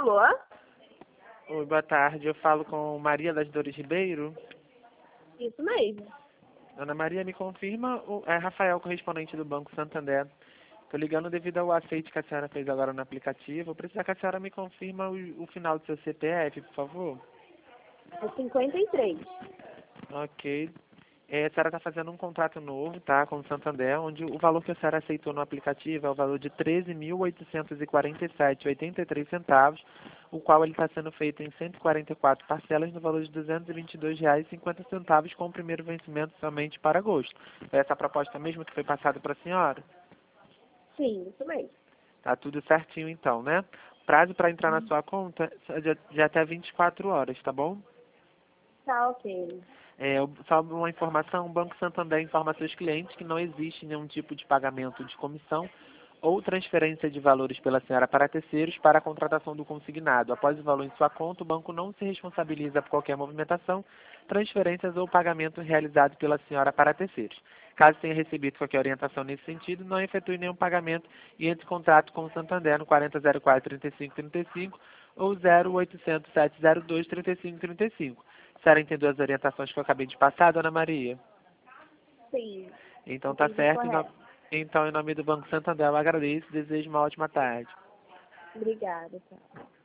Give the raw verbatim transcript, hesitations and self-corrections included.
Alô? Oi, boa tarde. Eu falo com Maria das Dores Ribeiro. Isso mesmo. Dona Maria, me confirma, o- é Rafael, correspondente do Banco Santander. Estou ligando devido ao aceite que a senhora fez agora no aplicativo. Eu preciso que a senhora me confirma o, o final do seu C P F, por favor. É cinquenta e três. Ok. É, a senhora está fazendo um contrato novo, tá, com o Santander, onde o valor que a senhora aceitou no aplicativo é o valor de treze mil oitocentos e quarenta e sete reais e oitenta e três centavos, o qual ele está sendo feito em cento e quarenta e quatro parcelas no valor de duzentos e vinte e dois reais e cinquenta centavos, com o primeiro vencimento somente para agosto. É essa a proposta mesmo que foi passada para a senhora? Sim, isso mesmo. Tá tudo certinho então, né? Prazo para entrar na sua conta é de, de até vinte e quatro horas, tá bom? Tá ok. É, só uma informação, o Banco Santander informa a seus clientes que não existe nenhum tipo de pagamento de comissão ou transferência de valores pela senhora para terceiros para a contratação do consignado. Após o valor em sua conta, o banco não se responsabiliza por qualquer movimentação, transferências ou pagamento realizado pela senhora para terceiros. Caso tenha recebido qualquer orientação nesse sentido, não efetue nenhum pagamento e entre em contato com o Santander no quarenta zero quatro, trinta e cinco trinta e cinco ou zero oitocentos, sete zero dois, trinta e cinco trinta e cinco. A senhora entendeu as orientações que eu acabei de passar, dona Maria? Sim. Então tá Entendi certo. Em no- correto. Então, em nome do Banco Santander, eu agradeço e desejo uma ótima tarde. Obrigada, tá.